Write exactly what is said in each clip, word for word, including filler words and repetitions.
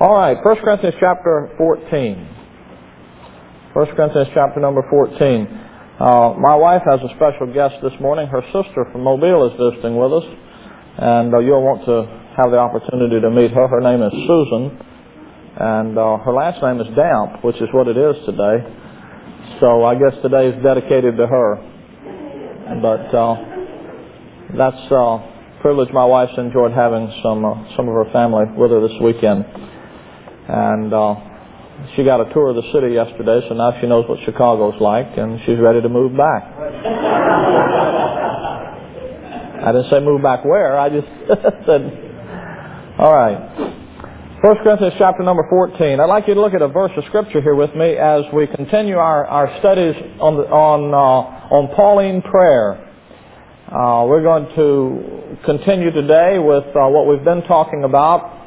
All right, First Corinthians chapter fourteen. First Corinthians chapter number fourteen. Uh, my wife has a special guest this morning. Her sister from Mobile is visiting with us, and uh, you'll want to have the opportunity to meet her. Her name is Susan, and uh, her last name is Damp, which is what it is today. So I guess today is dedicated to her. But uh, that's a privilege. My wife's enjoyed having some uh, some of her family with her this weekend. And uh, she got a tour of the city yesterday, so now she knows what Chicago's like, and she's ready to move back. I didn't say move back where, I just said, all right. First Corinthians chapter number fourteen. I'd like you to look at a verse of Scripture here with me as we continue our, our studies on the, on uh, on Pauline prayer. Uh, we're going to continue today with uh, what we've been talking about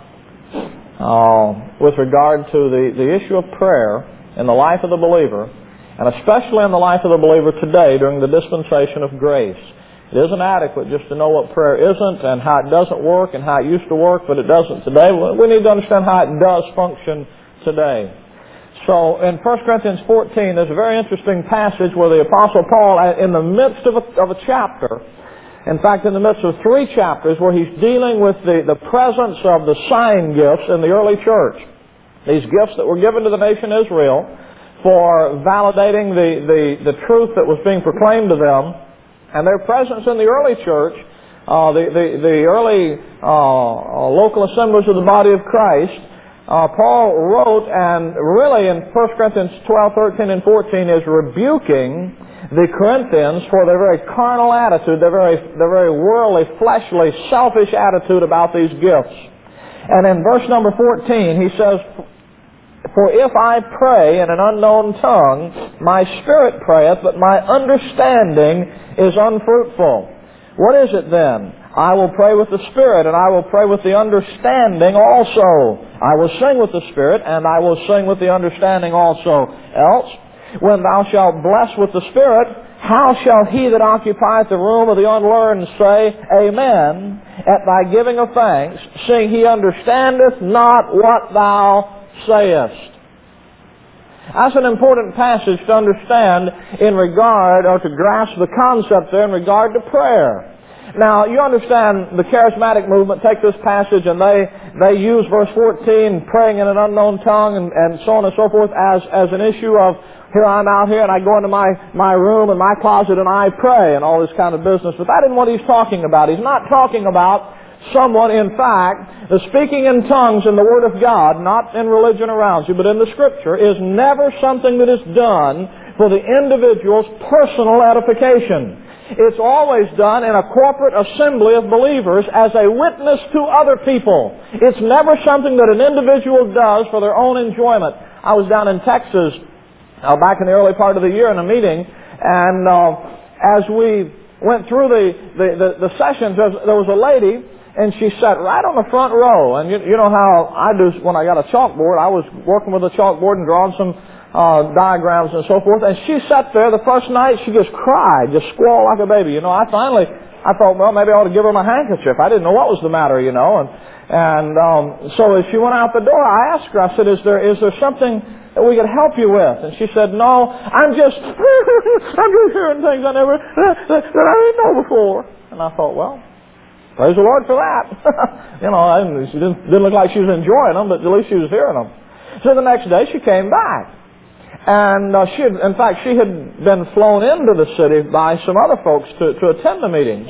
uh, with regard to the, the issue of prayer in the life of the believer, and especially in the life of the believer today during the dispensation of grace. It isn't adequate just to know what prayer isn't and how it doesn't work and how it used to work, but it doesn't today. We need to understand how it does function today. So in First Corinthians fourteen, there's a very interesting passage where the Apostle Paul, in the midst of a, of a chapter, in fact, in the midst of three chapters, where he's dealing with the, the presence of the sign gifts in the early church, these gifts that were given to the nation Israel for validating the, the, the truth that was being proclaimed to them, and their presence in the early church, uh, the, the, the early uh, local assemblies of the body of Christ, uh, Paul wrote, and really in First Corinthians twelve, thirteen, and fourteen is rebuking the Corinthians for their very carnal attitude, their very, their very worldly, fleshly, selfish attitude about these gifts. And in verse number fourteen, he says, "For if I pray in an unknown tongue, my spirit prayeth, but my understanding is unfruitful. What is it then? I will pray with the Spirit, and I will pray with the understanding also. I will sing with the Spirit, and I will sing with the understanding also. Else, when thou shalt bless with the Spirit, how shall he that occupieth the room of the unlearned say, Amen, at thy giving of thanks, seeing he understandeth not what thou sayest?" That's an important passage to understand in regard, or to grasp the concept there in regard to prayer. Now, you understand the charismatic movement take this passage and they, they use verse fourteen, praying in an unknown tongue and, and so on and so forth, as, as an issue of, here I'm out here and I go into my, my room and my closet and I pray and all this kind of business. But that isn't what he's talking about. He's not talking about someone, in fact, the speaking in tongues in the Word of God, not in religion around you, but in the Scripture, is never something that is done for the individual's personal edification. It's always done in a corporate assembly of believers as a witness to other people. It's never something that an individual does for their own enjoyment. I was down in Texas uh, back in the early part of the year in a meeting, and uh, as we went through the, the, the, the sessions, there was a lady, and she sat right on the front row. And you, you know how I do when I got a chalkboard. I was working with a chalkboard and drawing some uh, diagrams and so forth. And she sat there the first night. She just cried, just squalled like a baby. You know, I finally, I thought, well, maybe I ought to give her my handkerchief. I didn't know what was the matter, you know. And and um, so as she went out the door, I asked her, I said, is there is there something that we could help you with? And she said, no, I'm just, I'm just hearing things I never, that, that I didn't know before. And I thought, well, praise the Lord for that. You know, and she didn't, didn't look like she was enjoying them, but at least she was hearing them. So the next day she came back. And uh, she had, in fact, she had been flown into the city by some other folks to, to attend the meetings.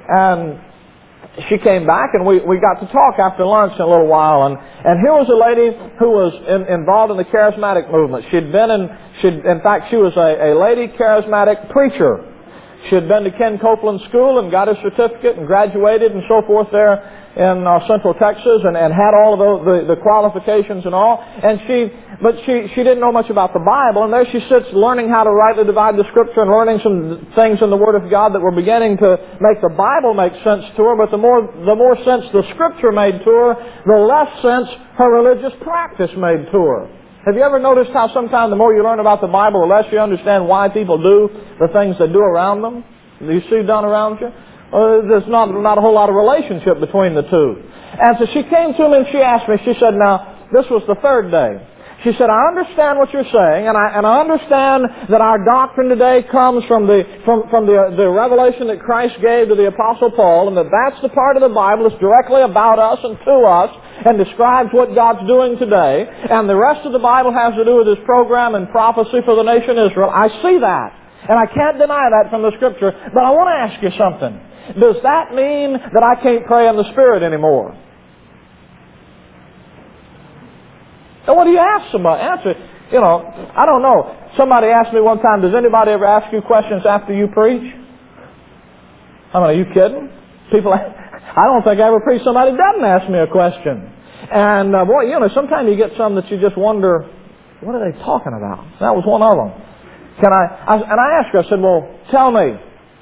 And she came back and we, we got to talk after lunch in a little while. And, and here was a lady who was in, involved in the charismatic movement. She'd been in, she'd, in fact, she was a, a lady charismatic preacher. She had been to Ken Copeland School and got her certificate and graduated and so forth there in uh, Central Texas and, and had all of the, the, the qualifications and all. And she, but she, she didn't know much about the Bible. And there she sits learning how to rightly divide the Scripture and learning some things in the Word of God that were beginning to make the Bible make sense to her. But the more, the more sense the Scripture made to her, the less sense her religious practice made to her. Have you ever noticed how sometimes the more you learn about the Bible, the less you understand why people do the things they do around them? Do you see done around you? Uh, there's not, not a whole lot of relationship between the two. And so she came to me and she asked me, she said, now, this was the third day. She said, I understand what you're saying, and I, and I understand that our doctrine today comes from the from, from the, the revelation that Christ gave to the Apostle Paul, and that that's the part of the Bible that's directly about us and to us, and describes what God's doing today, and the rest of the Bible has to do with His program and prophecy for the nation Israel. I see that, and I can't deny that from the Scripture, but I want to ask you something. Does that mean that I can't pray in the Spirit anymore? And what do you ask somebody? Answer, you know, I don't know. Somebody asked me one time, does anybody ever ask you questions after you preach? I mean, are you kidding? People, I don't think I ever preach somebody doesn't ask me a question. And uh, boy, you know, sometimes you get some that you just wonder, what are they talking about? That was one of them. Can I, I and I asked her, I said, well, tell me,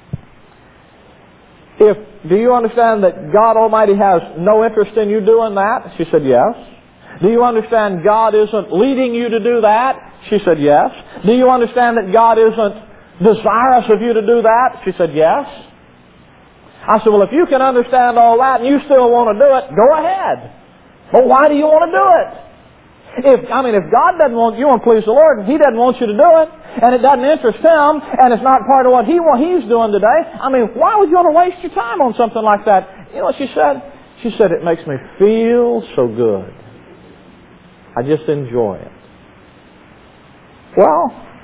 if, do you understand that God Almighty has no interest in you doing that? She said, yes. Do you understand God isn't leading you to do that? She said, yes. Do you understand that God isn't desirous of you to do that? She said, yes. I said, well, if you can understand all that and you still want to do it, go ahead. But why do you want to do it? If, I mean, if God doesn't want you to please the Lord, and He doesn't want you to do it, and it doesn't interest Him, and it's not part of what He He's doing today, I mean, why would you want to waste your time on something like that? You know what she said? She said, it makes me feel so good. I just enjoy it. Well,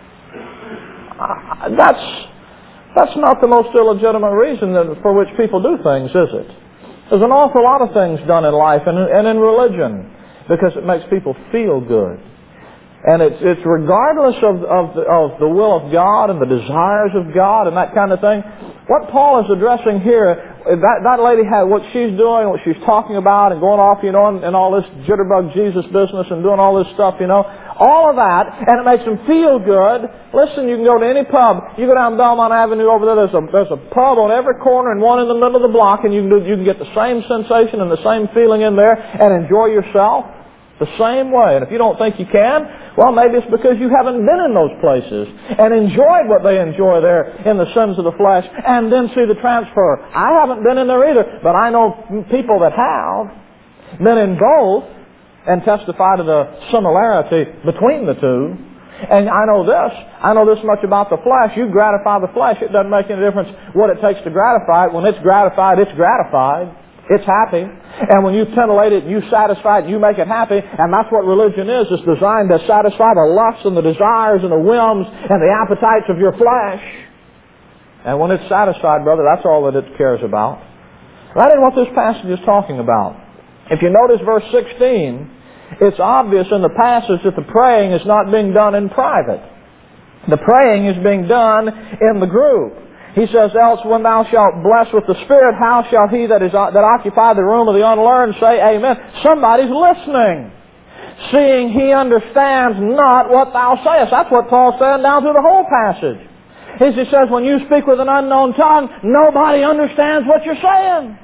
that's that's not the most illegitimate reason that, for which people do things, is it? There's an awful lot of things done in life and, and in religion because it makes people feel good. And it's, it's regardless of, of, the, of the will of God and the desires of God and that kind of thing. What Paul is addressing here, that, that lady had what she's doing, what she's talking about and going off, you know, and, and all this jitterbug Jesus business and doing all this stuff, you know, all of that, and it makes them feel good. Listen, you can go to any pub. You go down Belmont Avenue over there, there's a, there's a pub on every corner and one in the middle of the block, and you can, do, you can get the same sensation and the same feeling in there and enjoy yourself the same way. And if you don't think you can, well, maybe it's because you haven't been in those places and enjoyed what they enjoy there in the sins of the flesh and then see the transfer. I haven't been in there either, but I know people that have been in both and testify to the similarity between the two. And I know this, I know this much about the flesh. You gratify the flesh, it doesn't make any difference what it takes to gratify it. When it's gratified, it's gratified. It's happy. And when you titillate it, you satisfy it, you make it happy. And that's what religion is. It's designed to satisfy the lusts and the desires and the whims and the appetites of your flesh. And when it's satisfied, brother, that's all that it cares about. That ain't what this passage is talking about. If you notice verse sixteen, it's obvious in the passage that the praying is not being done in private. The praying is being done in the group. He says, else when thou shalt bless with the Spirit, how shall he that is that occupy the room of the unlearned say amen? Somebody's listening. Seeing he understands not what thou sayest. That's what Paul's saying down through the whole passage. He says, when you speak with an unknown tongue, nobody understands what you're saying.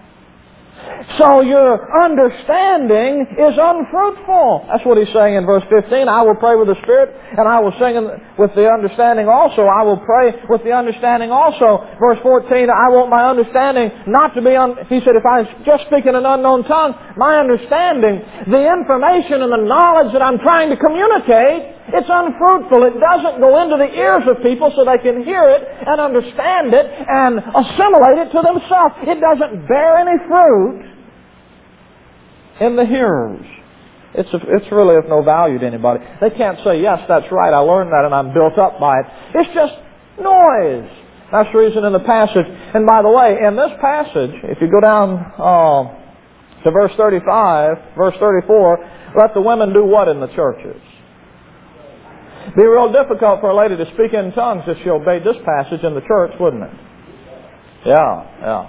So your understanding is unfruitful. That's what he's saying in verse fifteen. I will pray with the Spirit, and I will sing with the understanding also. I will pray with the understanding also. Verse fourteen, I want my understanding not to be... Un- he said, if I just speak in an unknown tongue, my understanding, the information and the knowledge that I'm trying to communicate, it's unfruitful. It doesn't go into the ears of people so they can hear it and understand it and assimilate it to themselves. It doesn't bear any fruit in the hearers. It's, a, it's really of no value to anybody. They can't say, yes, that's right, I learned that and I'm built up by it. It's just noise. That's the reason in the passage. And by the way, in this passage, if you go down uh, to verse thirty-five, verse thirty-four, let the women do what in the churches? It'd be real difficult for a lady to speak in tongues if she obeyed this passage in the church, wouldn't it? Yeah, yeah,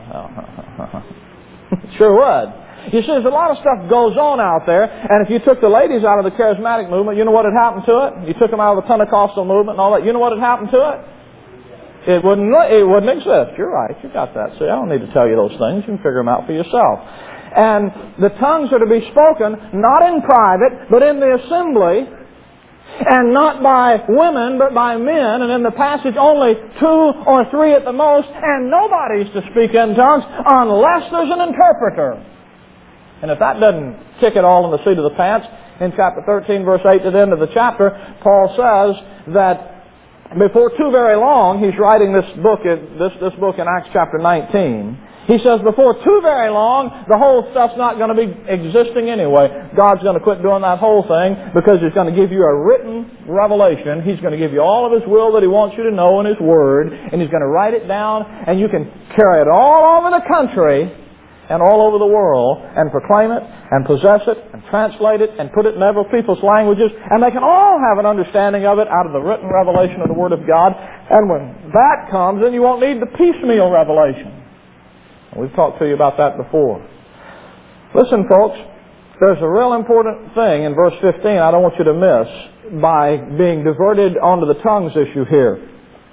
yeah. Sure would. You see, there's a lot of stuff goes on out there, and if you took the ladies out of the charismatic movement, you know what had happened to it? You took them out of the Pentecostal movement and all that, you know what had happened to it? It wouldn't, it wouldn't exist. You're right, you got that. See, I don't need to tell you those things. You can figure them out for yourself. And the tongues are to be spoken, not in private, but in the assembly, and not by women, but by men, and in the passage only two or three at the most, and nobody's to speak in tongues unless there's an interpreter. And if that doesn't kick it all in the seat of the pants, in chapter thirteen, verse eight to the end of the chapter, Paul says that before too very long, he's writing this book, in, this, this book in Acts chapter nineteen. He says before too very long, the whole stuff's not going to be existing anyway. God's going to quit doing that whole thing because He's going to give you a written revelation. He's going to give you all of His will that He wants you to know in His Word, and He's going to write it down, and you can carry it all over the country and all over the world and proclaim it and possess it and translate it and put it in every people's languages, and they can all have an understanding of it out of the written revelation of the Word of God. And when that comes, then you won't need the piecemeal revelation. We've talked to you about that before. Listen, folks, there's a real important thing in verse fifteen I don't want you to miss by being diverted onto the tongues issue here.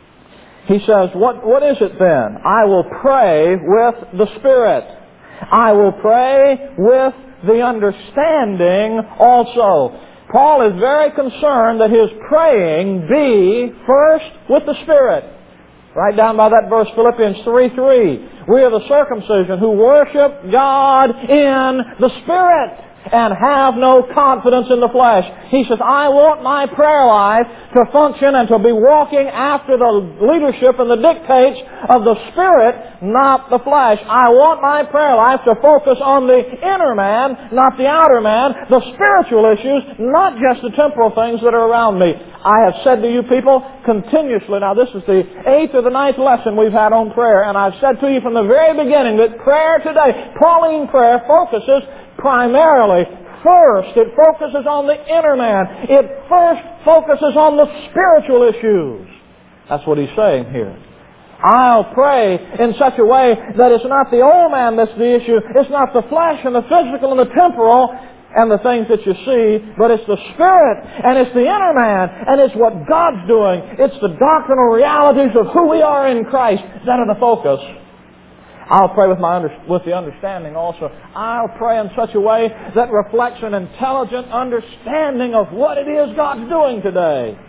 He says, what, what is it then? I will pray with the Spirit. I will pray with the understanding also. Paul is very concerned that his praying be first with the Spirit. Right down by that verse, Philippians three three. We are the circumcision who worship God in the Spirit and have no confidence in the flesh. He says, I want my prayer life to function and to be walking after the leadership and the dictates of the Spirit, not the flesh. I want my prayer life to focus on the inner man, not the outer man, the spiritual issues, not just the temporal things that are around me. I have said to you people continuously, now this is the eighth or the ninth lesson we've had on prayer, and I've said to you from the very beginning that prayer today, Pauline prayer, focuses primarily, first, it focuses on the inner man. It first focuses on the spiritual issues. That's what he's saying here. I'll pray in such a way that it's not the old man that's the issue. It's not the flesh and the physical and the temporal and the things that you see, but it's the Spirit and it's the inner man and it's what God's doing. It's the doctrinal realities of who we are in Christ that are the focus. I'll pray with my under, with the understanding also. I'll pray in such a way that reflects an intelligent understanding of what it is God's doing today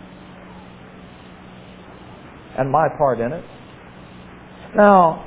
and my part in it. Now,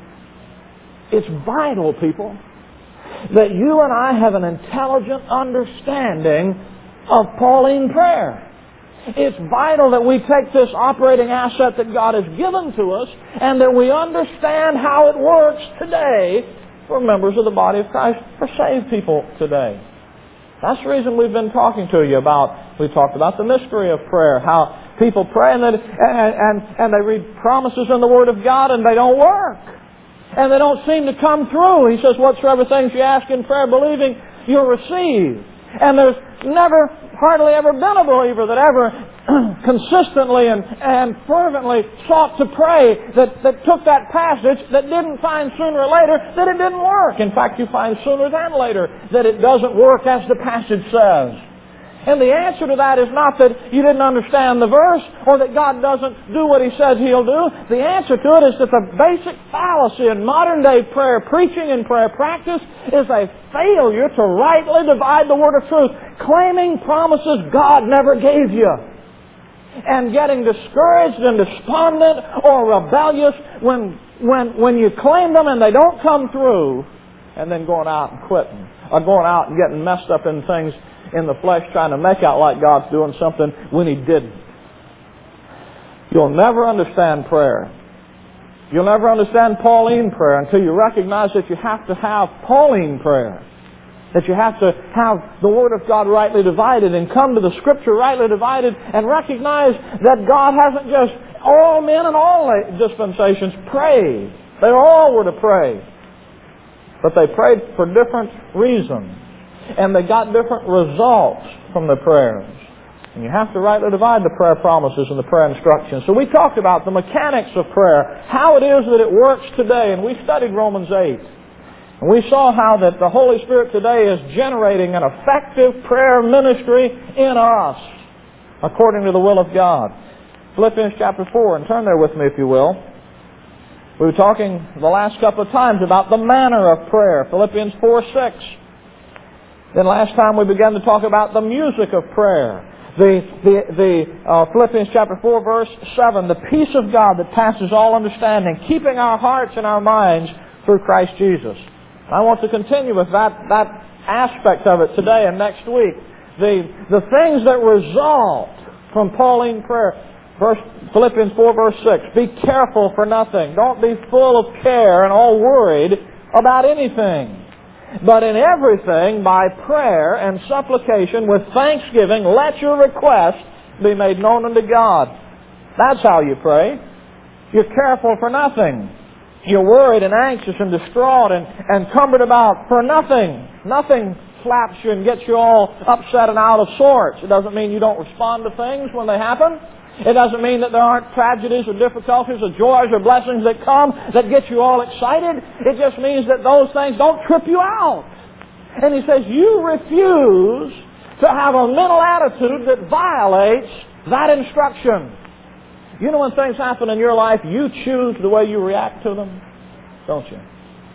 it's vital, people, that you and I have an intelligent understanding of Pauline prayer. It's vital that we take this operating asset that God has given to us and that we understand how it works today for members of the body of Christ, for saved people today. That's the reason we've been talking to you about, we talked about the mystery of prayer, how people pray and, that, and, and, and they read promises in the Word of God and they don't work. And they don't seem to come through. He says, whatsoever things you ask in prayer, believing, you'll receive. And there's never, hardly ever been a believer that ever consistently and, and fervently sought to pray that, that took that passage that didn't find sooner or later that it didn't work. In fact, you find sooner than later that it doesn't work as the passage says. And the answer to that is not that you didn't understand the verse or that God doesn't do what He says He'll do. The answer to it is that the basic fallacy in modern day prayer preaching and prayer practice is a failure to rightly divide the word of truth, claiming promises God never gave you, and getting discouraged and despondent or rebellious when, when, when you claim them and they don't come through, and then going out and quitting, or going out and getting messed up in things in the flesh trying to make out like God's doing something when He didn't. You'll never understand prayer. You'll never understand Pauline prayer until you recognize that you have to have Pauline prayer. That you have to have the Word of God rightly divided and come to the Scripture rightly divided and recognize that God hasn't just all men and all dispensations prayed. They all were to pray. But they prayed for different reasons. And they got different results from the prayers. And you have to rightly divide the prayer promises and the prayer instructions. So we talked about the mechanics of prayer, how it is that it works today, and we studied Romans eight. And we saw how that the Holy Spirit today is generating an effective prayer ministry in us, according to the will of God. Philippians chapter four, and turn there with me if you will. We were talking the last couple of times about the manner of prayer. Philippians four six. Then last time we began to talk about the music of prayer. The, the, the uh, Philippians chapter four verse seven, the peace of God that passes all understanding, keeping our hearts and our minds through Christ Jesus. I want to continue with that, that aspect of it today and next week. the, the things that result from Pauline prayer. Verse, Philippians four, verse six. Be careful for nothing. Don't be full of care and all worried about anything. But in everything, by prayer and supplication with thanksgiving, let your requests be made known unto God. That's how you pray. You're careful for nothing. You're worried and anxious and distraught and, and cumbered about for nothing. Nothing slaps you and gets you all upset and out of sorts. It doesn't mean you don't respond to things when they happen. It doesn't mean that there aren't tragedies or difficulties or joys or blessings that come that get you all excited. It just means that those things don't trip you out. And he says you refuse to have a mental attitude that violates that instruction. You know when things happen in your life, you choose the way you react to them, don't you?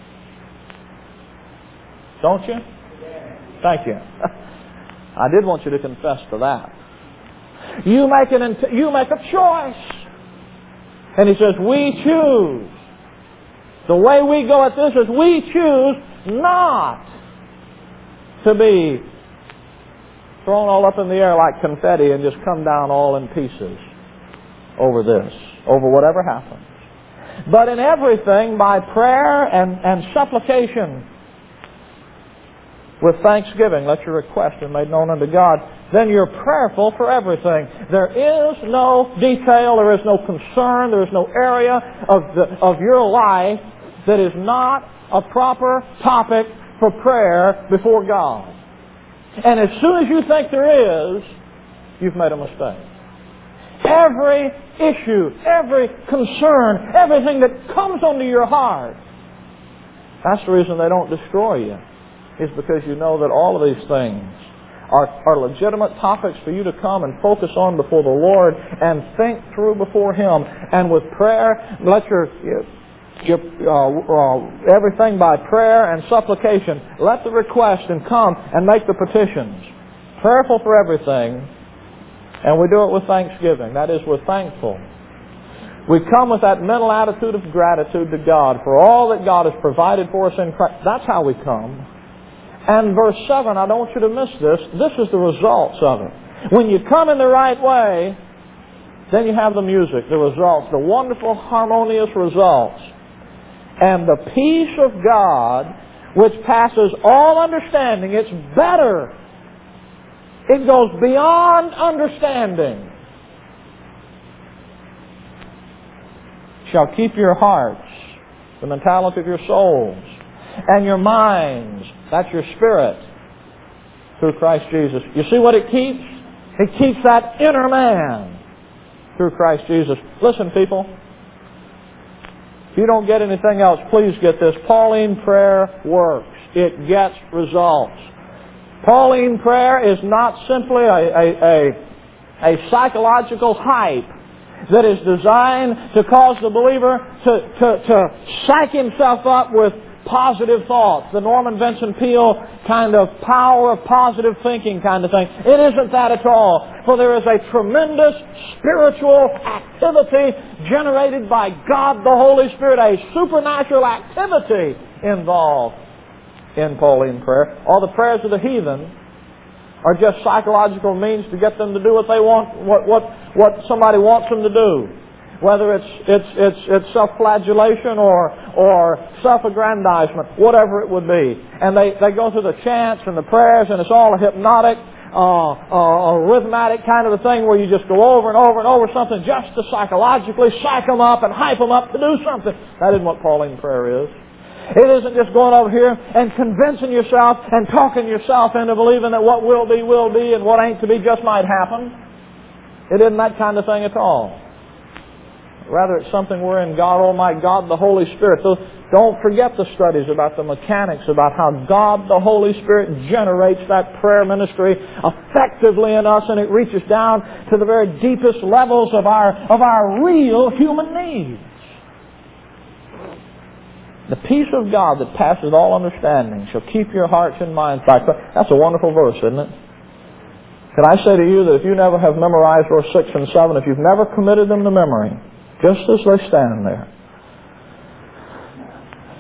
Don't you? Thank you. I did want you to confess to that. You make an you make a choice. And he says, we choose. The way we go at this is we choose not to be thrown all up in the air like confetti and just come down all in pieces over this, over whatever happens. But in everything, by prayer and, and supplication, with thanksgiving, let your request be made known unto God. Then you're prayerful for everything. There is no detail, there is no concern, there is no area of, the, of your life that is not a proper topic for prayer before God. And as soon as you think there is, you've made a mistake. Every issue, every concern, everything that comes onto your heart, that's the reason they don't destroy you. Is because you know that all of these things are, are legitimate topics for you to come and focus on before the Lord and think through before Him. And with prayer, let your, your uh, uh, everything by prayer and supplication, let the request and come and make the petitions. Prayerful for everything, and we do it with thanksgiving. That is, we're thankful. We come with that mental attitude of gratitude to God for all that God has provided for us in Christ. That's how we come. And verse seven, I don't want you to miss this. This is the results of it. When you come in the right way, then you have the music, the results, the wonderful, harmonious results. And the peace of God, which passes all understanding, it's better. It goes beyond understanding. Shall keep your hearts, the mentality of your souls, and your minds, that's your spirit, through Christ Jesus. You see what it keeps? It keeps that inner man through Christ Jesus. Listen, people. If you don't get anything else, please get this. Pauline prayer works. It gets results. Pauline prayer is not simply a, a, a, a psychological hype that is designed to cause the believer to, to, to psych himself up with positive thoughts, the Norman Vincent Peale kind of power of positive thinking kind of thing. It isn't that at all. For there is a tremendous spiritual activity generated by God the Holy Spirit, a supernatural activity involved in Pauline prayer. All the prayers of the heathen are just psychological means to get them to do what they want, what what what somebody wants them to do. Whether it's it's it's it's self-flagellation or or self-aggrandizement, whatever it would be, and they they go through the chants and the prayers, and it's all a hypnotic, uh, uh, a rhythmatic kind of a thing where you just go over and over and over something just to psychologically psych them up and hype them up to do something. That isn't what Pauline prayer is. It isn't just going over here and convincing yourself and talking yourself into believing that what will be will be and what ain't to be just might happen. It isn't that kind of thing at all. Rather, it's something wherein God Almighty, God the Holy Spirit. So don't forget the studies about the mechanics, about how God the Holy Spirit generates that prayer ministry effectively in us, and it reaches down to the very deepest levels of our of our real human needs. The peace of God that passes all understanding shall keep your hearts and minds by Christ. That's a wonderful verse, isn't it? Can I say to you that if you never have memorized verse six and seven, if you've never committed them to memory, just as they stand there,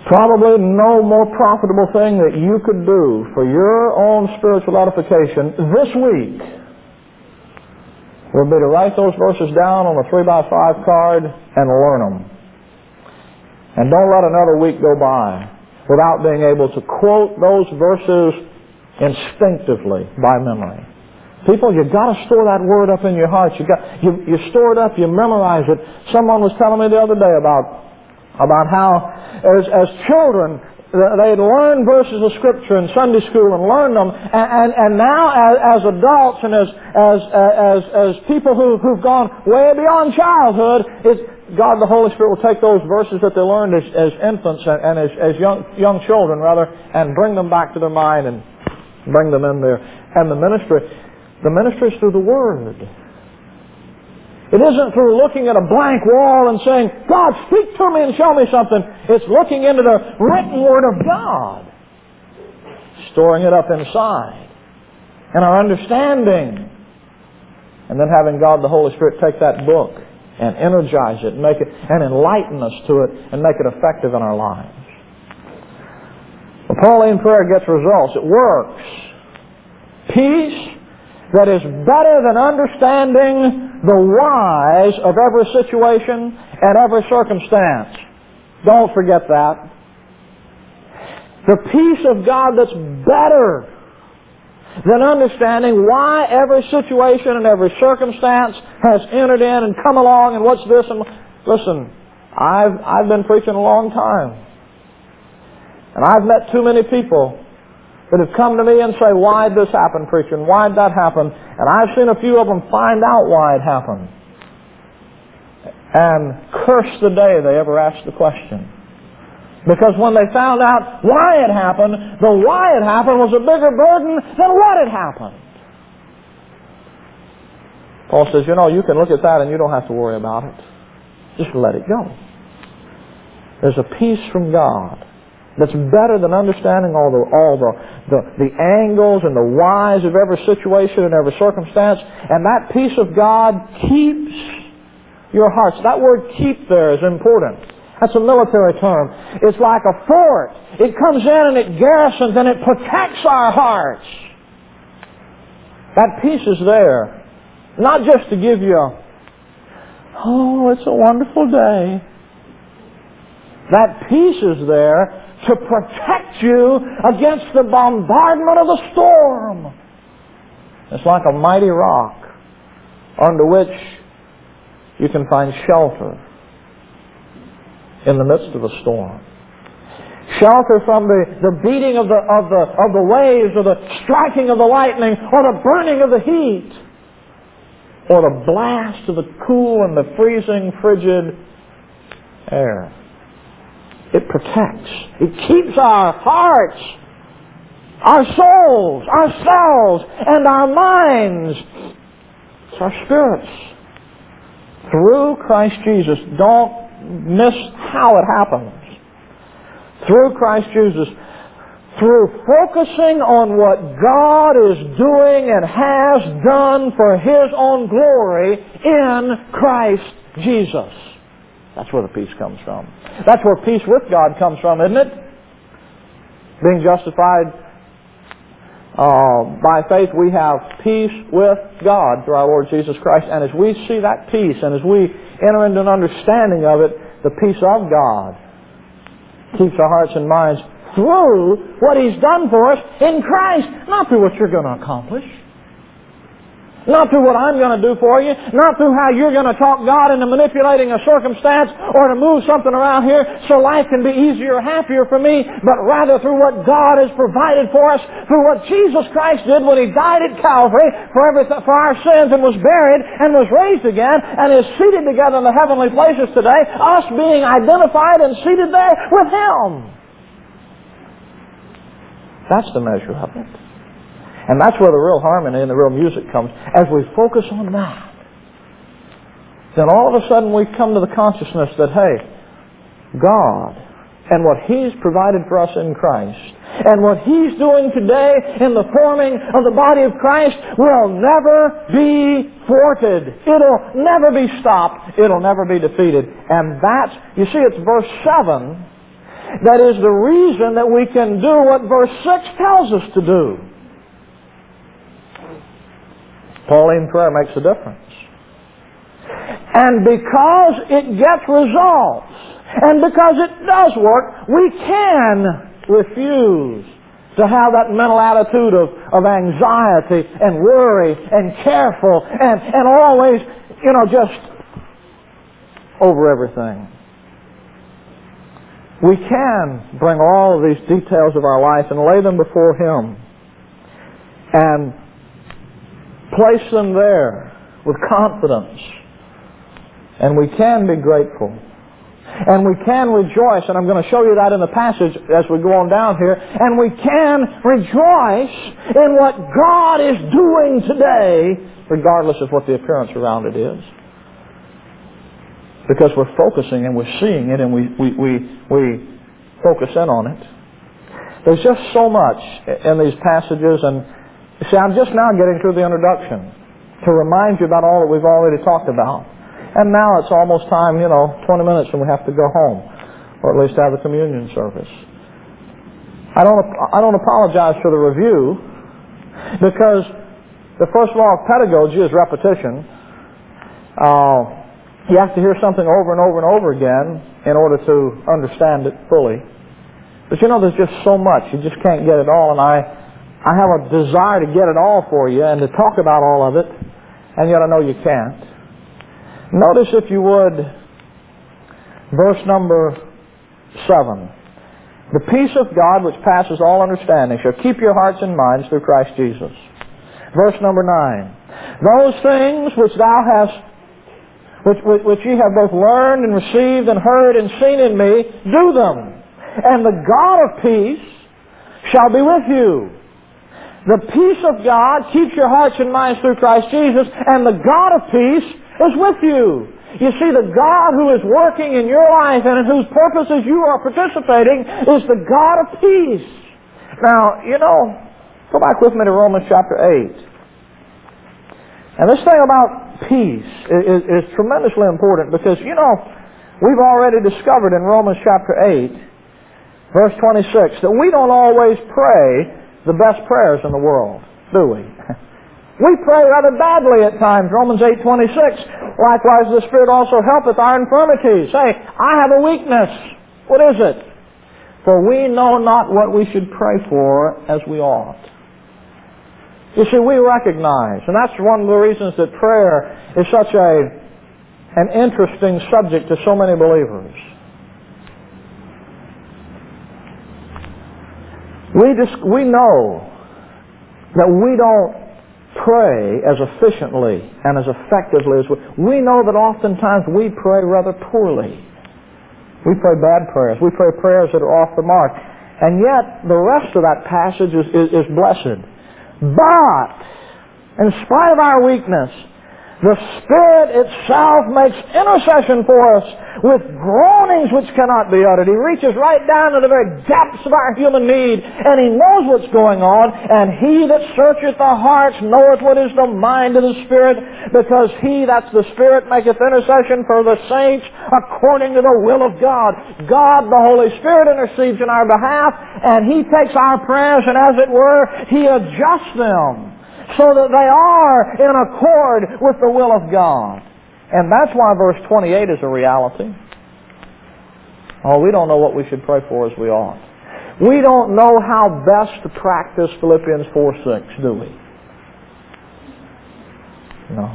Probably no more profitable thing that you could do for your own spiritual edification this week would be to write those verses down on a three by five card and learn them. And don't let another week go by without being able to quote those verses instinctively by memory. People, you've got to store that word up in your hearts. You got you, you store it up, you memorize it. Someone was telling me the other day about about how as, as children they'd learn verses of Scripture in Sunday school and learn them, and, and, and now as, as adults and as as as as people who, who've gone way beyond childhood, it's God the Holy Spirit will take those verses that they learned as, as infants and, and as, as young young children rather, and bring them back to their mind and bring them in there. And the ministry, the ministry is through the Word. It isn't through looking at a blank wall and saying, God, speak to me and show me something. It's looking into the written Word of God, storing it up inside, and our understanding, and then having God the Holy Spirit take that book and energize it and make it and enlighten us to it and make it effective in our lives. The Pauline prayer gets results. It works. Peace that is better than understanding the whys of every situation and every circumstance. Don't forget that. The peace of God that's better than understanding why every situation and every circumstance has entered in and come along and what's this and... Listen, I've, I've been preaching a long time. And I've met too many people that have come to me and say, why did this happen, preacher? And why did that happen? And I've seen a few of them find out why it happened. And curse the day they ever asked the question. Because when they found out why it happened, the why it happened was a bigger burden than what had happened. Paul says, you know, you can look at that and you don't have to worry about it. Just let it go. There's a peace from God that's better than understanding all the all the, the, the angles and the whys of every situation and every circumstance. And that peace of God keeps your hearts. That word keep there is important. That's a military term. It's like a fort. It comes in and it garrisons and it protects our hearts. That peace is there. Not just to give you a, oh, it's a wonderful day. That peace is there to protect you against the bombardment of the storm. It's like a mighty rock under which you can find shelter in the midst of a storm. Shelter from the, the beating of the, of, the, of the waves, or the striking of the lightning, or the burning of the heat, or the blast of the cool and the freezing, frigid air. It protects. It keeps our hearts, our souls, ourselves, and our minds. It's our spirits. Through Christ Jesus. Don't miss how it happens. Through Christ Jesus. Through focusing on what God is doing and has done for His own glory in Christ Jesus. That's where the peace comes from. That's where peace with God comes from, isn't it? Being justified uh, by faith, we have peace with God through our Lord Jesus Christ. And as we see that peace, and as we enter into an understanding of it, the peace of God keeps our hearts and minds through what He's done for us in Christ, not through what you're going to accomplish. Not through what I'm going to do for you. Not through how you're going to talk God into manipulating a circumstance or to move something around here so life can be easier or happier for me, but rather through what God has provided for us, through what Jesus Christ did when He died at Calvary for, everything, for our sins and was buried and was raised again and is seated together in the heavenly places today, us being identified and seated there with Him. That's the measure of it. And that's where the real harmony and the real music comes. As we focus on that, then all of a sudden we come to the consciousness that, hey, God and what He's provided for us in Christ and what He's doing today in the forming of the body of Christ will never be thwarted. It'll never be stopped. It'll never be defeated. And that's, you see, it's verse seven that is the reason that we can do what verse six tells us to do. Pauline prayer makes a difference. And because it gets results, and because it does work, we can refuse to have that mental attitude of, of anxiety and worry and careful and, and always, you know, just over everything. We can bring all of these details of our life and lay them before Him and place them there with confidence. And we can be grateful. And we can rejoice, and I'm going to show you that in the passage as we go on down here. And we can rejoice in what God is doing today, regardless of what the appearance around it is. Because we're focusing and we're seeing it and we, we, we, we focus in on it. There's just so much in these passages, and see, I'm just now getting through the introduction to remind you about all that we've already talked about. And now it's almost time, you know, twenty minutes and we have to go home, or at least have the communion service. I don't, I don't apologize for the review, because the first law of pedagogy is repetition. Uh, you have to hear something over and over and over again in order to understand it fully. But you know, there's just so much. You just can't get it all, and I, I have a desire to get it all for you and to talk about all of it, and yet I know you can't. Notice, if you would, verse number seven. The peace of God which passes all understanding shall keep your hearts and minds through Christ Jesus. Verse number nine. Those things which thou hast, which, which, which ye have both learned and received and heard and seen in me, do them. And the God of peace shall be with you. The peace of God keeps your hearts and minds through Christ Jesus, and the God of peace is with you. You see, the God who is working in your life and in whose purposes you are participating is the God of peace. Now, you know, go back with me to Romans chapter eight. And this thing about peace is, is tremendously important, because, you know, we've already discovered in Romans chapter eight, verse twenty-six, that we don't always pray the best prayers in the world, do we? We pray rather badly at times. Romans eight twenty-six. Likewise, the Spirit also helpeth our infirmities. Say, I have a weakness. What is it? For we know not what we should pray for as we ought. You see, we recognize, and that's one of the reasons that prayer is such a an interesting subject to so many believers. We just we know that we don't pray as efficiently and as effectively as we... We know that oftentimes we pray rather poorly. We pray bad prayers. We pray prayers that are off the mark. And yet, the rest of that passage is, is, is blessed. But, in spite of our weakness, the Spirit itself makes intercession for us with groanings which cannot be uttered. He reaches right down to the very depths of our human need, and He knows what's going on. And He that searcheth the hearts knoweth what is the mind of the Spirit, because He, that's the Spirit, maketh intercession for the saints according to the will of God. God, the Holy Spirit, intercedes in our behalf, and He takes our prayers, and as it were, He adjusts them so that they are in accord with the will of God. And that's why verse twenty-eight is a reality. Oh, we don't know what we should pray for as we ought. We don't know how best to practice Philippians four six, do we? No.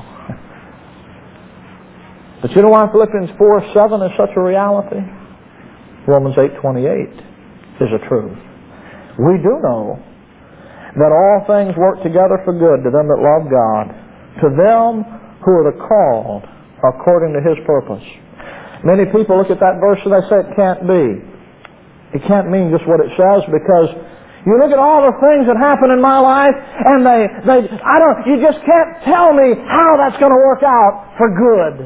But you know why Philippians four seven is such a reality? Romans eight twenty-eight is a truth. We do know that all things work together for good to them that love God, to them who are the called according to His purpose. Many people look at that verse and they say it can't be. It can't mean just what it says, because you look at all the things that happen in my life, and they, they, I don't, you just can't tell me how that's going to work out for good.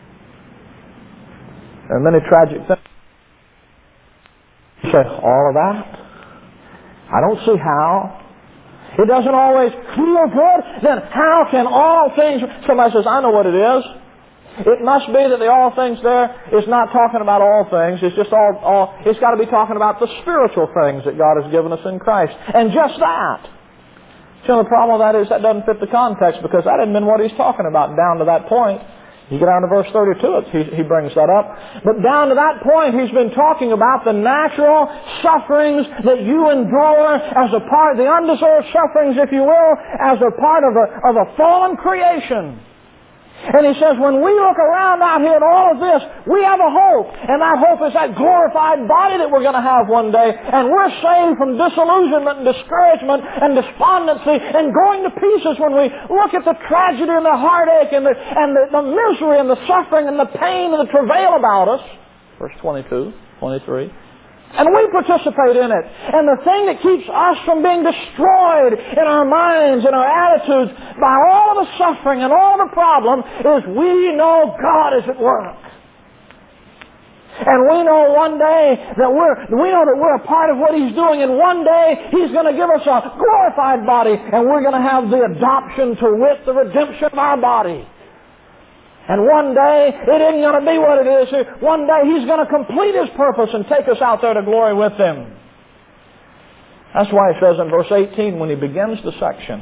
There are many tragic things. You say, all of that? I don't see how. It doesn't always feel good. Then how can all things... Somebody says, I know what it is. It must be that the all things there is not talking about all things. It's just all, all it's got to be talking about the spiritual things that God has given us in Christ. And just that. So the problem with that is that doesn't fit the context, because that hadn't been what he's talking about down to that point. You get down to verse thirty-two, he, he brings that up. But down to that point, he's been talking about the natural sufferings that you endure as a part, the undeserved sufferings, if you will, as a part of a, of a fallen creation. And he says, when we look around out here at all of this, we have a hope. And that hope is that glorified body that we're going to have one day. And we're saved from disillusionment and discouragement and despondency and going to pieces when we look at the tragedy and the heartache and the, and the, the misery and the suffering and the pain and the travail about us. Verse twenty-two, twenty-three. And we participate in it. And the thing that keeps us from being destroyed in our minds and our attitudes by all of the suffering and all the problem is we know God is at work. And we know one day that we're, we know that we're a part of what He's doing, and one day He's going to give us a glorified body, and we're going to have the adoption to wit, the redemption of our body. And one day, it isn't going to be what it is here. One day, He's going to complete His purpose and take us out there to glory with Him. That's why He says in verse eighteen, when He begins the section,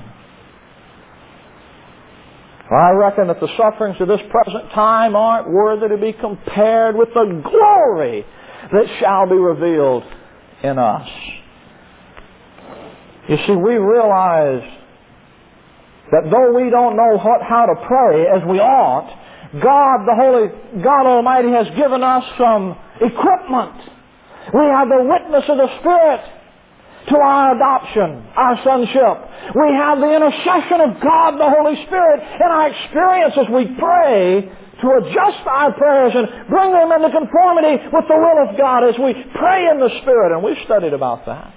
I reckon that the sufferings of this present time aren't worthy to be compared with the glory that shall be revealed in us. You see, we realize that though we don't know what, how to pray as we ought, God, the Holy, God Almighty has given us some equipment. We have the witness of the Spirit to our adoption, our sonship. We have the intercession of God, the Holy Spirit, in our experience as we pray to adjust our prayers and bring them into conformity with the will of God as we pray in the Spirit. And we've studied about that.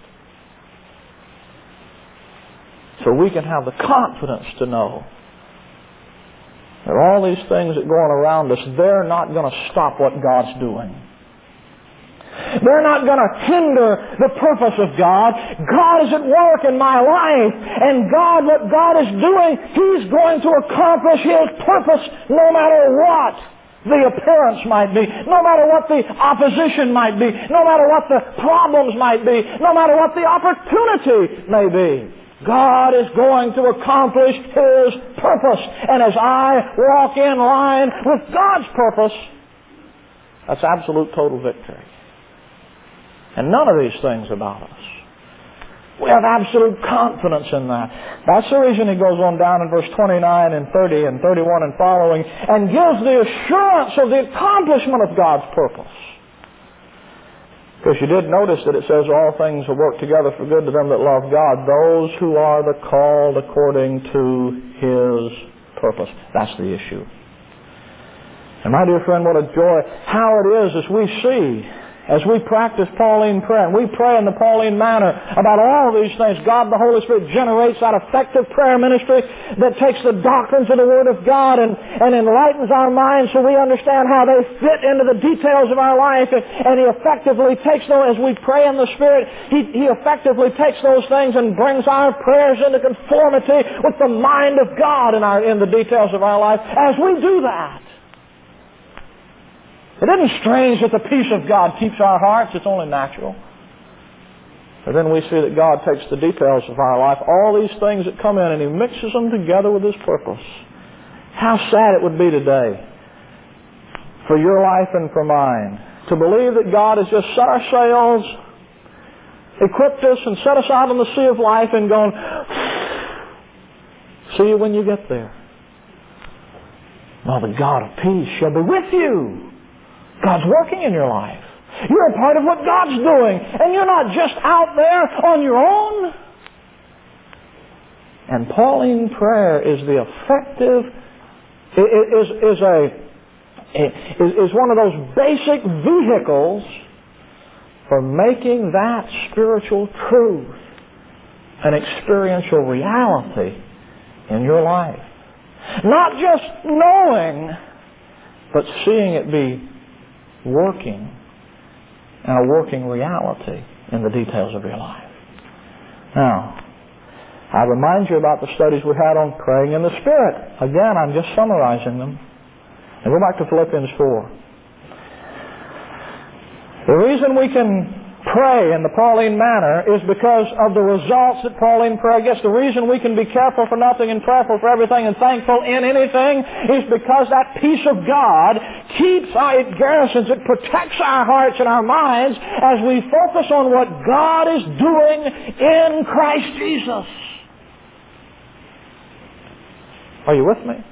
So we can have the confidence to know that all these things that go on around us, they're not going to stop what God's doing. They're not going to hinder the purpose of God. God is at work in my life, and God, what God is doing, He's going to accomplish His purpose no matter what the appearance might be, no matter what the opposition might be, no matter what the problems might be, no matter what the opportunity may be. God is going to accomplish His purpose. And as I walk in line with God's purpose, that's absolute total victory. And none of these things about us. We have absolute confidence in that. That's the reason he goes on down in verse twenty-nine and thirty and thirty-one and following and gives the assurance of the accomplishment of God's purpose. Because you did notice that it says all things will work together for good to them that love God, those who are the called according to His purpose. That's the issue. And my dear friend, what a joy. How it is as we see, as we practice Pauline prayer, and we pray in the Pauline manner about all these things, God the Holy Spirit generates that effective prayer ministry that takes the doctrines of the Word of God and, and enlightens our minds so we understand how they fit into the details of our life. And, and He effectively takes those, as we pray in the Spirit, He, He effectively takes those things and brings our prayers into conformity with the mind of God in, our, in the details of our life. As we do that, it isn't strange that the peace of God keeps our hearts. It's only natural. But then we see that God takes the details of our life, all these things that come in, and He mixes them together with His purpose. How sad it would be today for your life and for mine to believe that God has just set our sails, equipped us, and set us out on the sea of life and gone, see you when you get there. No, the God of peace shall be with you. God's working in your life. You're a part of what God's doing. And you're not just out there on your own. And Pauline prayer is the effective, is, is, a, is, is one of those basic vehicles for making that spiritual truth an experiential reality in your life. Not just knowing, but seeing it be working, and a working reality in the details of your life. Now, I remind you about the studies we had on praying in the Spirit. Again, I'm just summarizing them. And go back to Philippians four. The reason we can pray in the Pauline manner is because of the results that Pauline prayer gets. The reason we can be careful for nothing and prayerful for everything and thankful in anything is because that peace of God keeps our, it garrisons, it protects our hearts and our minds as we focus on what God is doing in Christ Jesus. Are you with me?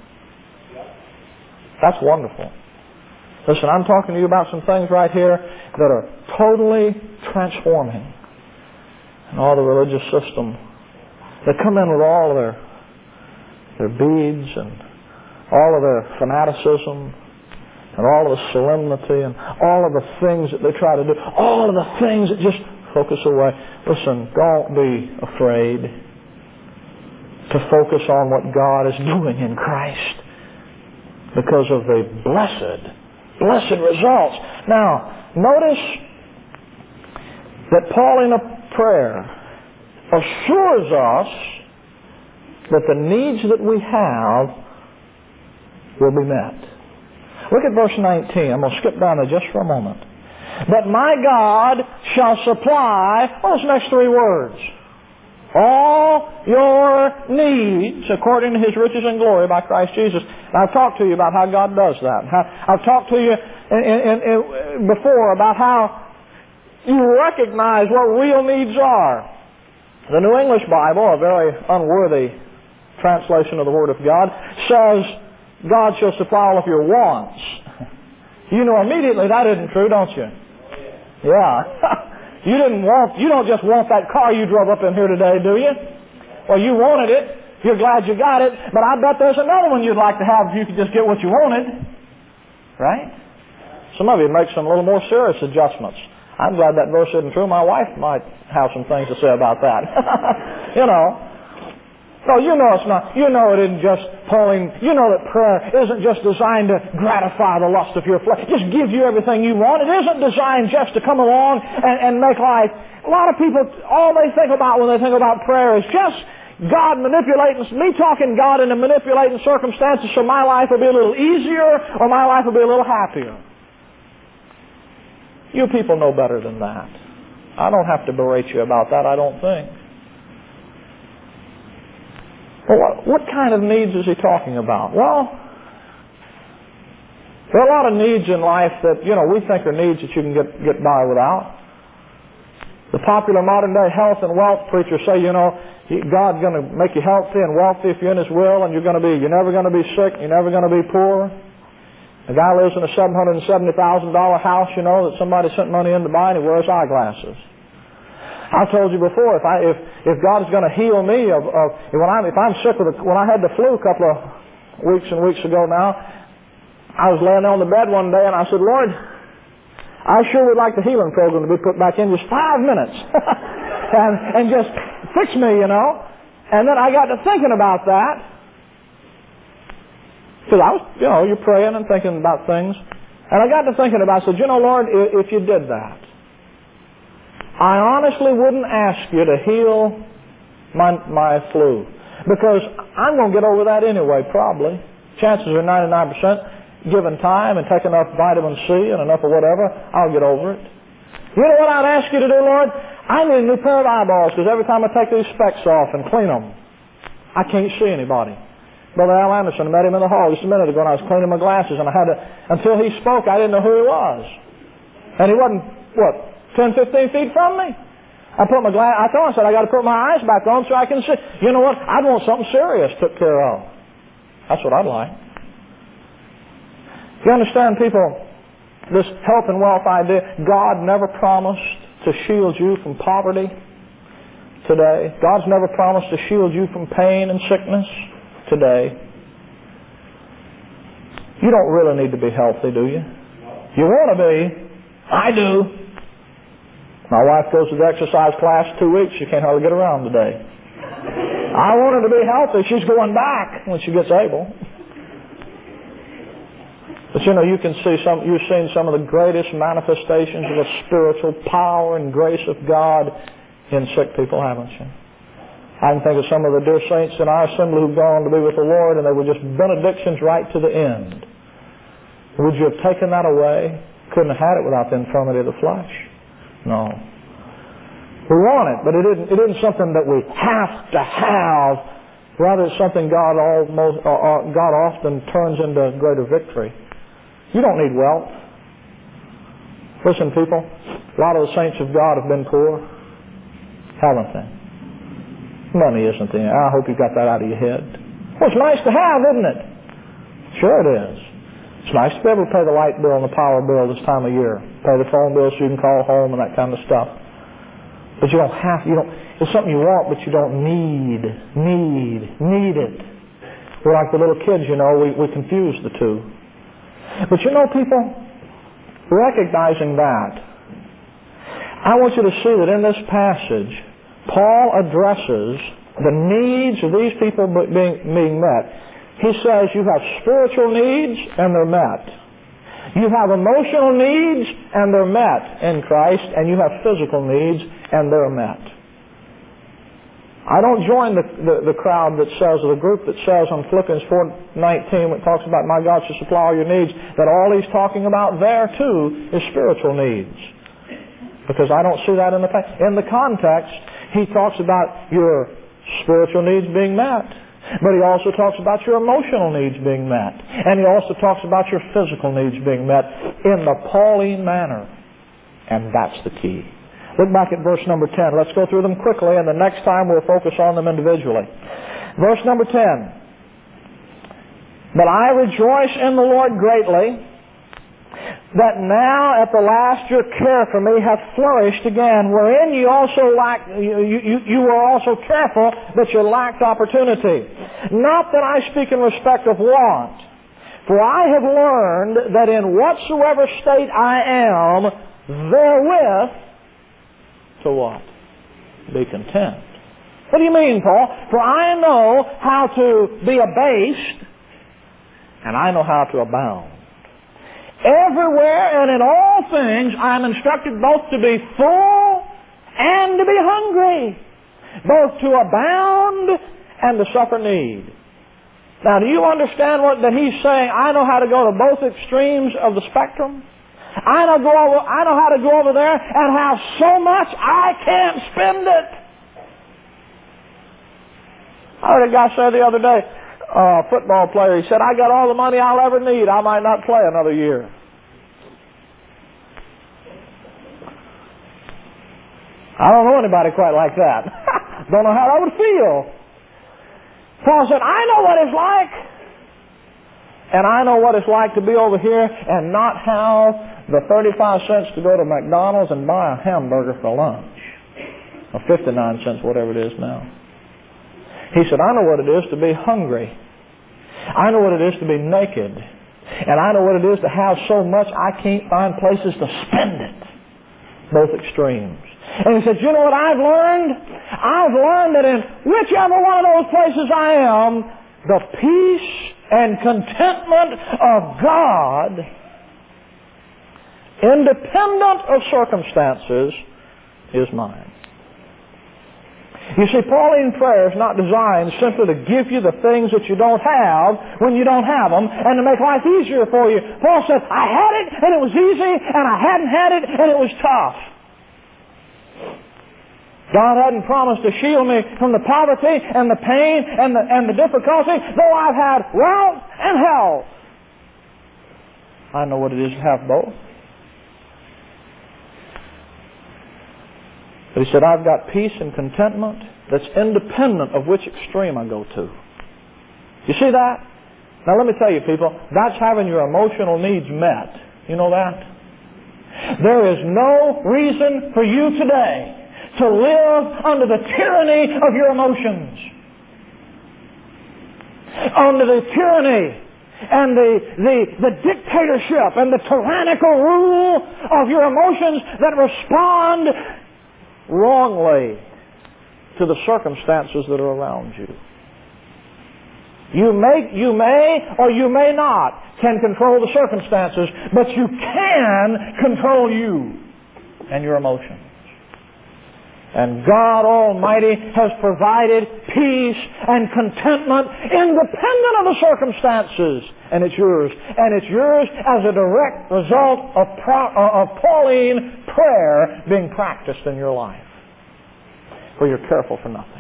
That's wonderful. Listen, I'm talking to you about some things right here that are totally transforming. And all the religious system, they come in with all of their, their beads and all of their fanaticism and all of the solemnity and all of the things that they try to do, all of the things that just focus away. Listen, don't be afraid to focus on what God is doing in Christ because of the blessed Blessed results. Now, notice that Paul in a prayer assures us that the needs that we have will be met. Look at verse nineteen. I'm going to skip down there just for a moment. But my God shall supply, what's the next three words? All your needs according to His riches and glory by Christ Jesus. And I've talked to you about how God does that. How, I've talked to you in, in, in, before about how you recognize what real needs are. The New English Bible, a very unworthy translation of the Word of God, says God shall supply all of your wants. You know immediately that isn't true, don't you? Yeah. You didn't want, you don't just want that car you drove up in here today, do you? Well, you wanted it. You're glad you got it. But I bet there's another one you'd like to have if you could just get what you wanted. Right? Some of you make some little more serious adjustments. I'm glad that verse isn't true. My wife might have some things to say about that. You know. So you know it's not, you know it isn't just pulling, you know that prayer isn't just designed to gratify the lust of your flesh, just give you everything you want. It isn't designed just to come along and, and make life. A lot of people, all they think about when they think about prayer is just God manipulating, me talking God into manipulating circumstances so my life will be a little easier or my life will be a little happier. You people know better than that. I don't have to berate you about that, I don't think. Well, what, what kind of needs is he talking about? Well, there are a lot of needs in life that, you know, we think are needs that you can get, get by without. The popular modern day health and wealth preachers say, you know, God's going to make you healthy and wealthy if you're in His will, and you're going to be, you're never going to be sick, you're never going to be poor. A guy lives in a seven hundred seventy thousand dollars house, you know, that somebody sent money in to buy, and he wears eyeglasses. I told you before, if I if if God is going to heal me of, of when I'm if I'm sick with a, when I had the flu a couple of weeks and weeks ago now, I was laying on the bed one day and I said, Lord, I sure would like the healing program to be put back in just five minutes and and just fix me, you know. And then I got to thinking about that because I was, you know, you're praying and thinking about things, and I got to thinking about, I said, you know, Lord, if you did that, I honestly wouldn't ask you to heal my my flu because I'm going to get over that anyway, probably. Chances are ninety-nine percent, given time and take enough vitamin C and enough of whatever, I'll get over it. You know what I'd ask you to do, Lord? I need a new pair of eyeballs because every time I take these specs off and clean them, I can't see anybody. Brother Al Anderson, I met him in the hall just a minute ago and I was cleaning my glasses and I had to, until he spoke, I didn't know who he was. And he wasn't, what, ten, fifteen feet from me. I put my glass, I told him, I said, I got to put my eyes back on so I can see. You know what? I'd want something serious took care of. That's what I'd like. You understand, people, this health and wealth idea, God never promised to shield you from poverty today. God's never promised to shield you from pain and sickness today. You don't really need to be healthy, do you? You want to be. I do. My wife goes to the exercise class two weeks. She can't hardly get around today. I want her to be healthy. She's going back when she gets able. But you know, you can see some, you've seen some of the greatest manifestations of the spiritual power and grace of God in sick people, haven't you? I can think of some of the dear saints in our assembly who've gone to be with the Lord, and they were just benedictions right to the end. Would you have taken that away? Couldn't have had it without the infirmity of the flesh. No. We want it, but it isn't, it isn't something that we have to have. Rather, it's something God almost, uh, God often turns into greater victory. You don't need wealth. Listen, people, a lot of the saints of God have been poor, haven't they? Money isn't the end. I hope you got that out of your head. Well, it's nice to have, isn't it? Sure it is. It's nice to be able to pay the light bill and the power bill this time of year. Pay the phone bill so you can call home and that kind of stuff. But you don't have, you don't, it's something you want, but you don't need, need, need it. We're like the little kids, you know, we, we confuse the two. But you know, people, recognizing that, I want you to see that in this passage, Paul addresses the needs of these people being, being met. He says you have spiritual needs and they're met. You have emotional needs and they're met in Christ, and you have physical needs and they're met. I don't join the, the, the crowd that says, or the group that says on Philippians four nineteen, when it talks about my God shall supply all your needs, that all he's talking about there too is spiritual needs. Because I don't see that in the in the context. He talks about your spiritual needs being met. But he also talks about your emotional needs being met. And he also talks about your physical needs being met in the Pauline manner. And that's the key. Look back at verse number ten. Let's go through them quickly, and the next time we'll focus on them individually. Verse number ten. But I rejoice in the Lord greatly, that now at the last your care for me hath flourished again, wherein you also lack, you, you, you were also careful, but you lacked opportunity. Not that I speak in respect of want, for I have learned that in whatsoever state I am, therewith to what? Be content. What do you mean, Paul? For I know how to be abased, and I know how to abound. Everywhere and in all things I am instructed both to be full and to be hungry, both to abound and to suffer need. Now, do you understand what that he's saying? I know how to go to both extremes of the spectrum. I know, go over, I know how to go over there and have so much I can't spend it. I heard a guy say the other day, a football player, he said, I got all the money I'll ever need. I might not play another year. I don't know anybody quite like that. Don't know how that would feel. Paul said, I know what it's like. And I know what it's like to be over here and not have the thirty-five cents to go to McDonald's and buy a hamburger for lunch. Or fifty-nine cents, whatever it is now. He said, I know what it is to be hungry. I know what it is to be naked. And I know what it is to have so much I can't find places to spend it. Both extremes. And he said, you know what I've learned? I've learned that in whichever one of those places I am, the peace and contentment of God, independent of circumstances, is mine. You see, Pauline prayer is not designed simply to give you the things that you don't have when you don't have them and to make life easier for you. Paul said, I had it and it was easy, and I hadn't had it and it was tough. God hadn't promised to shield me from the poverty and the pain and the, and the difficulty, though I've had wealth and health. I know what it is to have both. But he said, I've got peace and contentment that's independent of which extreme I go to. You see that? Now let me tell you, people, that's having your emotional needs met. You know that? There is no reason for you today to live under the tyranny of your emotions. Under the tyranny and the, the, the dictatorship and the tyrannical rule of your emotions that respond wrongly to the circumstances that are around you. You may, you may or you may not can control the circumstances, but you can control you and your emotions. And God Almighty has provided peace and contentment independent of the circumstances. And it's yours. And it's yours as a direct result of, pro- of Pauline prayer being practiced in your life. Where you're careful for nothing.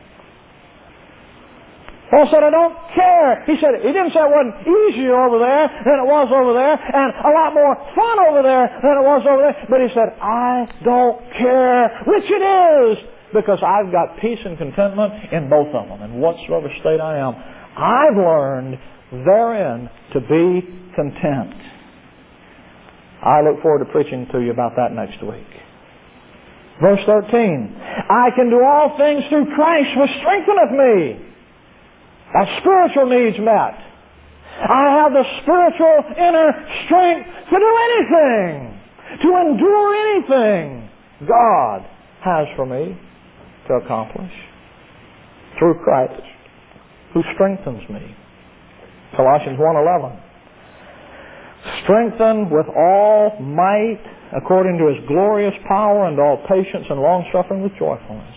Paul said, I don't care. He said, he didn't say it wasn't easier over there than it was over there, and a lot more fun over there than it was over there. But he said, I don't care which it is, because I've got peace and contentment in both of them. In whatsoever state I am, I've learned therein to be content. I look forward to preaching to you about that next week. Verse thirteen, I can do all things through Christ who strengtheneth me. That's spiritual needs met. I have the spiritual inner strength to do anything, to endure anything God has for me to accomplish through Christ who strengthens me. Colossians one eleven. Strengthened with all might according to His glorious power and all patience and long-suffering with joyfulness.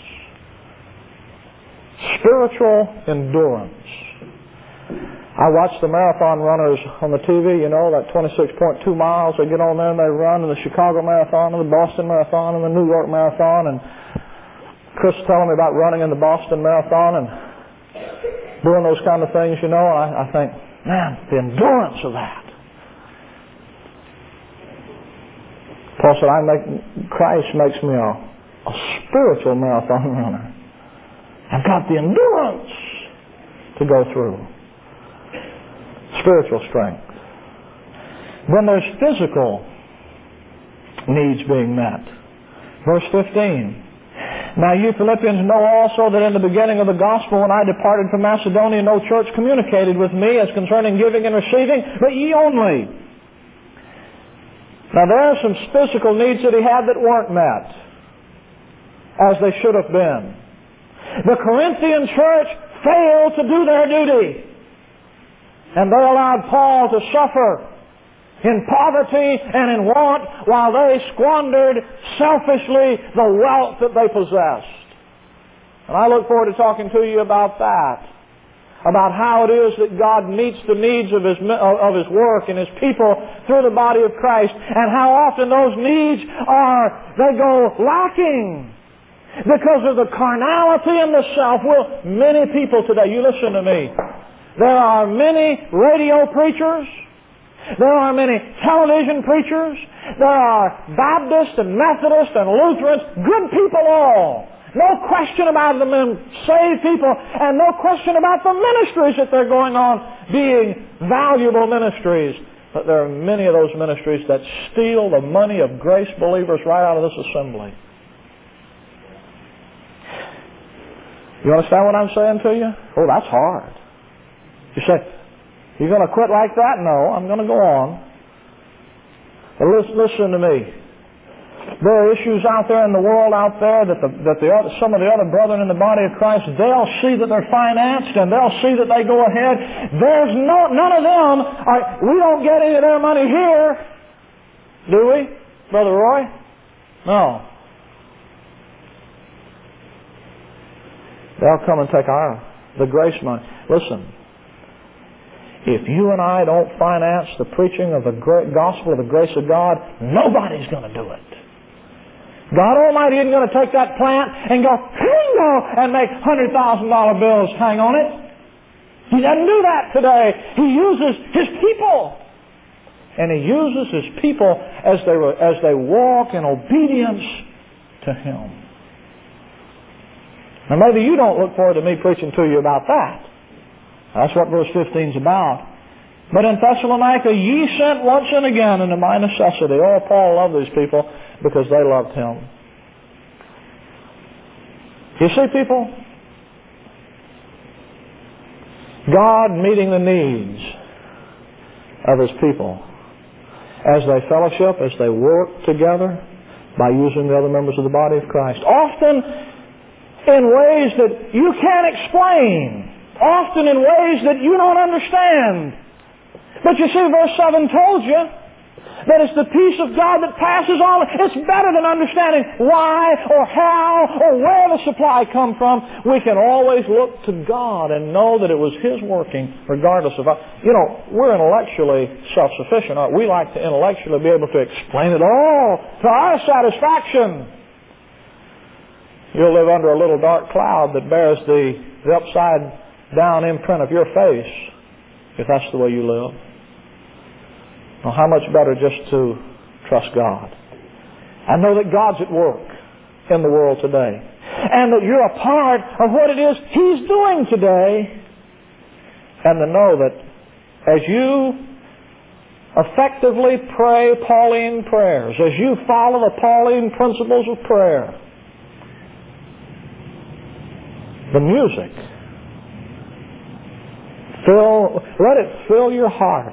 Spiritual endurance. I watch the marathon runners on the T V, you know, that twenty-six point two miles. They get on there and they run in the Chicago Marathon and the Boston Marathon and the New York Marathon. And Chris telling me about running in the Boston Marathon and doing those kind of things, you know. I, I think, man, the endurance of that. Paul said, I make, Christ makes me a, a spiritual marathon runner. I've got the endurance to go through. Spiritual strength. Then there's physical needs being met. Verse fifteen. Now you Philippians know also that in the beginning of the gospel, when I departed from Macedonia, no church communicated with me as concerning giving and receiving, but ye only. Now there are some physical needs that he had that weren't met, as they should have been. The Corinthian church failed to do their duty. And they allowed Paul to suffer in poverty and in want while they squandered selfishly the wealth that they possessed. And I look forward to talking to you about that. About how it is that God meets the needs of His, of His work and His people through the body of Christ. And how often those needs are, they go lacking. Because of the carnality and the self. Well, many people today, you listen to me. There are many radio preachers. There are many television preachers. There are Baptists and Methodists and Lutherans. Good people all. No question about them being saved people. And no question about the ministries that they're going on being valuable ministries. But there are many of those ministries that steal the money of grace believers right out of this assembly. You understand what I'm saying to you? Oh, that's hard. You say, you're going to quit like that? No, I'm going to go on. But listen, listen to me. There are issues out there in the world out there that, the, that the other, some of the other brethren in the body of Christ, they'll see that they're financed and they'll see that they go ahead. There's no, none of them, are, we don't get any of their money here. Do we, Brother Roy? No. They'll come and take our, the grace money. Listen. If you and I don't finance the preaching of the great gospel of the grace of God, nobody's going to do it. God Almighty isn't going to take that plant and go, bingo, and make one hundred thousand dollar bills hang on it. He doesn't do that today. He uses His people. And He uses His people as they, as they walk in obedience to Him. Now maybe you don't look forward to me preaching to you about that. That's what verse fifteen is about. But in Thessalonica, ye sent once and again into my necessity. Oh, Paul loved these people because they loved him. You see, people, God meeting the needs of His people as they fellowship, as they work together by using the other members of the body of Christ. Often in ways that you can't explain. Often in ways that you don't understand. But you see, verse seven told you That it's the peace of God that passes all. It's better than understanding why or how or where the supply come from. We can always look to God and know that it was His working regardless of us. You know, we're intellectually self-sufficient. Aren't we? We like to intellectually be able to explain it all to our satisfaction. You'll live under a little dark cloud that bears the, the upside down imprint of your face if that's the way you live. Well, how much better just to trust God and know that God's at work in the world today and that you're a part of what it is He's doing today, and to know that as you effectively pray Pauline prayers, as you follow the Pauline principles of prayer, the music, fill, let it fill your heart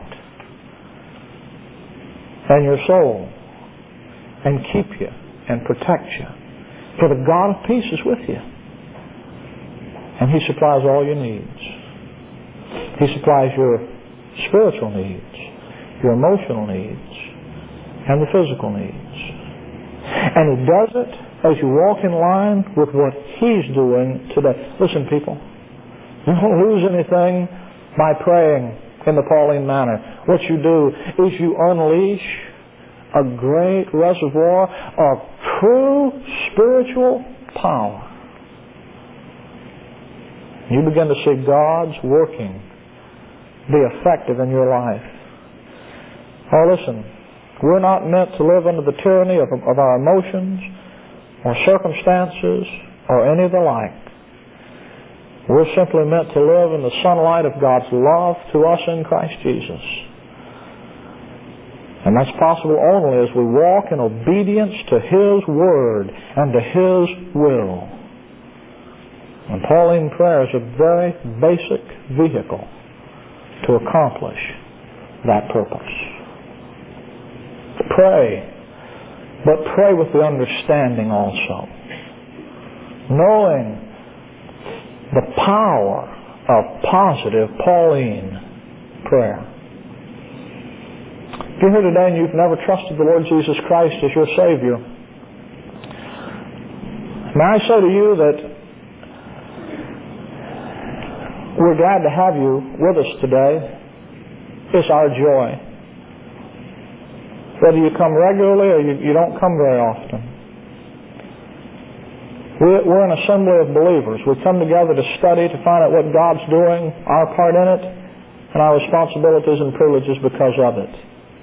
and your soul and keep you and protect you. For the God of peace is with you. And He supplies all your needs. He supplies your spiritual needs, your emotional needs, and the physical needs. And He does it as you walk in line with what He's doing today. Listen, people, you don't lose anything by praying in the Pauline manner. What you do is you unleash a great reservoir of true spiritual power. You begin to see God's working be effective in your life. Oh, listen, we're not meant to live under the tyranny of, of our emotions or circumstances or any of the like. We're simply meant to live in the sunlight of God's love to us in Christ Jesus. And that's possible only as we walk in obedience to His Word and to His will. And Pauline prayer is a very basic vehicle to accomplish that purpose. Pray, but pray with the understanding also, knowing the power of positive Pauline prayer. If you're here today and you've never trusted the Lord Jesus Christ as your Savior, may I say to you that we're glad to have you with us today. It's our joy. Whether you come regularly or you, you don't come very often. We're an assembly of believers. We come together to study, to find out what God's doing, our part in it, and our responsibilities and privileges because of it.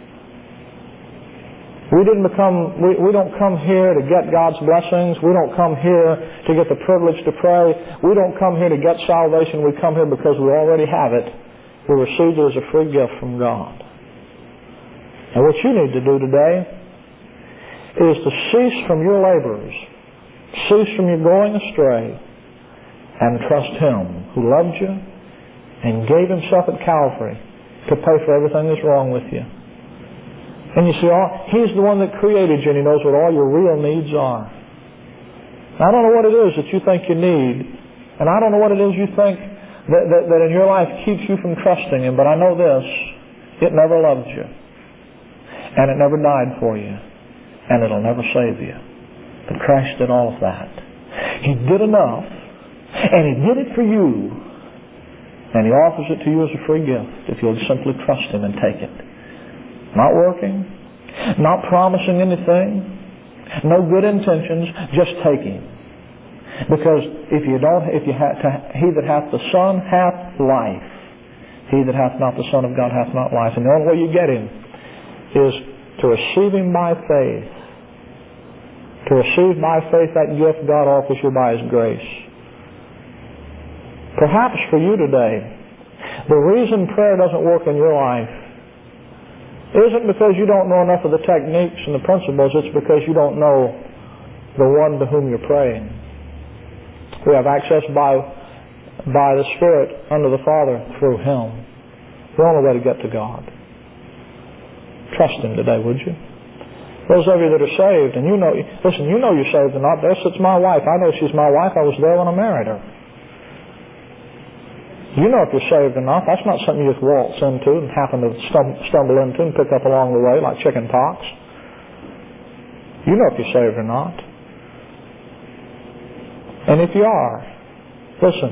We didn't become, we, we don't come here to get God's blessings. We don't come here to get the privilege to pray. We don't come here to get salvation. We come here because we already have it. We received it as a free gift from God. And what you need to do today is to cease from your labors, cease from your going astray, and trust Him who loved you and gave Himself at Calvary to pay for everything that's wrong with you. And you see, all, He's the one that created you, and He knows what all your real needs are. Now, I don't know what it is that you think you need, and I don't know what it is you think that, that, that in your life keeps you from trusting Him, but I know this: it never loved you, and it never died for you, and it'll never save you. But Christ did all of that. He did enough, and He did it for you, and He offers it to you as a free gift if you'll simply trust Him and take it. Not working, not promising anything, no good intentions, just taking. Because if you don't, if you have to, he that hath the Son hath life. He that hath not the Son of God hath not life. And the only way you get Him is to receive Him by faith. To receive by faith that gift God offers you by His grace. Perhaps for you today, the reason prayer doesn't work in your life isn't because you don't know enough of the techniques and the principles. It's because you don't know the one to whom you're praying. We have access by, by the Spirit unto the Father through Him. The only way to get to God. Trust Him today, would you? Those of you that are saved, and you know, listen, you know you're saved or not. There sits my wife. I know she's my wife. I was there when I married her. You know if you're saved or not. That's not something you just waltz into and happen to stumble into and pick up along the way like chicken pox. You know if you're saved or not. And if you are, listen,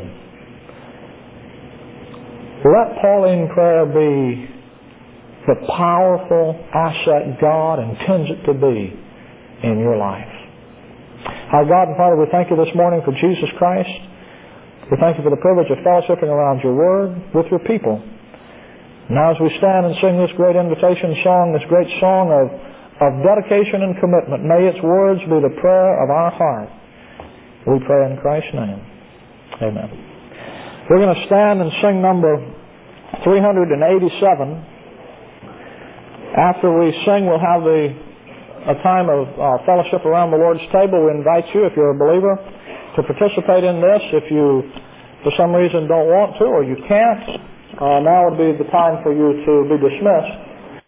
let Pauline prayer be the powerful asset God intends it to be in your life. Our God and Father, we thank you this morning for Jesus Christ. We thank you for the privilege of fellowshipping around your Word with your people. Now as we stand and sing this great invitation song, this great song of, of dedication and commitment, may its words be the prayer of our heart. We pray in Christ's name. Amen. We're going to stand and sing number three hundred eighty-seven. After we sing, we'll have the, a time of uh, fellowship around the Lord's table. We invite you, if you're a believer, to participate in this. If you, for some reason, don't want to or you can't, uh, now would be the time for you to be dismissed.